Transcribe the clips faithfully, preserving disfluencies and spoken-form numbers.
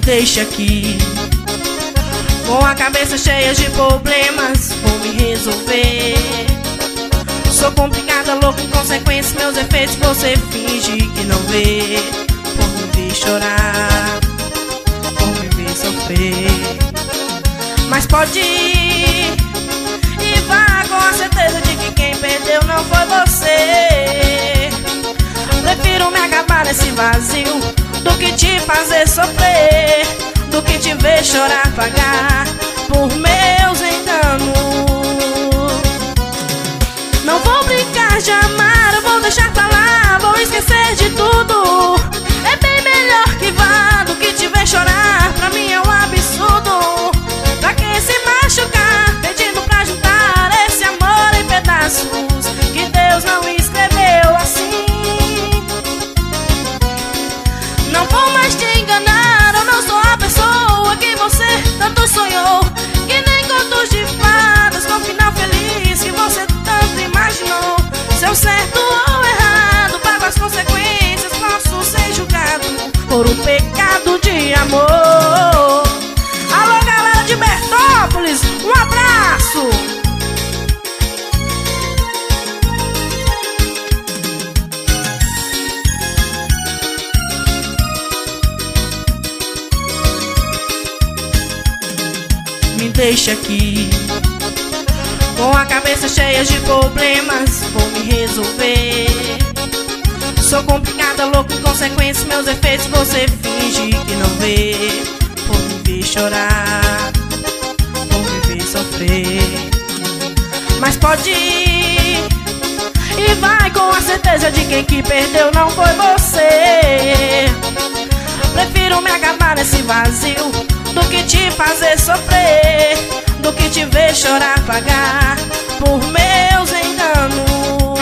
deixa aqui com a cabeça cheia de problemas, vou me resolver. Sou complicada, louca, inconsequência, meus efeitos você finge que não vê. Por me ver chorar, por me ver sofrer. Mas pode ir e vá com a certeza de que quem perdeu não foi você. Prefiro me acabar nesse vazio do que te fazer sofrer, do que te ver chorar, pagar por meus enganos. Não vou brincar de amar, eu vou deixar pra lá, vou esquecer de tudo. É bem melhor que vá do que te ver chorar, pra mim é um absurdo. Pra quem se machucar, pedindo pra juntar esse amor em pedaços que Deus não escreveu assim. Não vou mais te enganar, eu não sou a pessoa que você tanto sonhou, que nem contos de fadas com final feliz que você tanto imaginou. Se eu certo ou errado, pago as consequências, posso ser julgado por um pecado de amor. Alô, galera de Bertópolis, um abraço! Me deixa aqui com a cabeça cheia de problemas, vou me resolver. Sou complicada, louca, inconsequência, meus efeitos você finge que não vê. Por me ver chorar, por me ver sofrer. Mas pode ir e vai com a certeza de que quem perdeu não foi você. Prefiro me acabar nesse vazio do que te fazer sofrer, do que te ver chorar, pagar por meus enganos.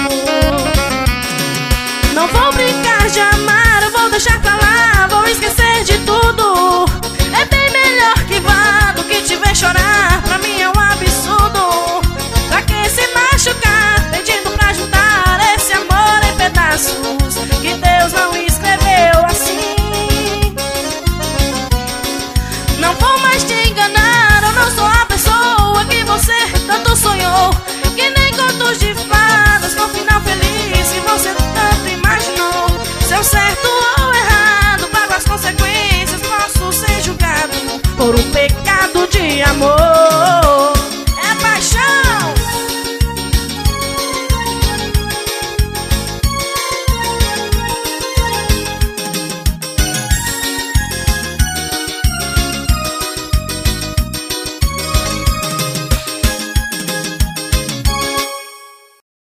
Não vou brincar de amar, eu vou deixar pra lá, vou esquecer de tudo. É bem melhor que vá do que te ver chorar, pra mim é um absurdo. Pra quem se machucar, pedindo pra juntar esse amor em pedaços que Deus não escreveu assim. Não vou mais te enganar, eu não sou a pessoa que você tanto sonhou, que nem contos de fadas com final feliz que você tanto imaginou. Se eu certo ou errado, pago as consequências, posso ser julgado por um pecado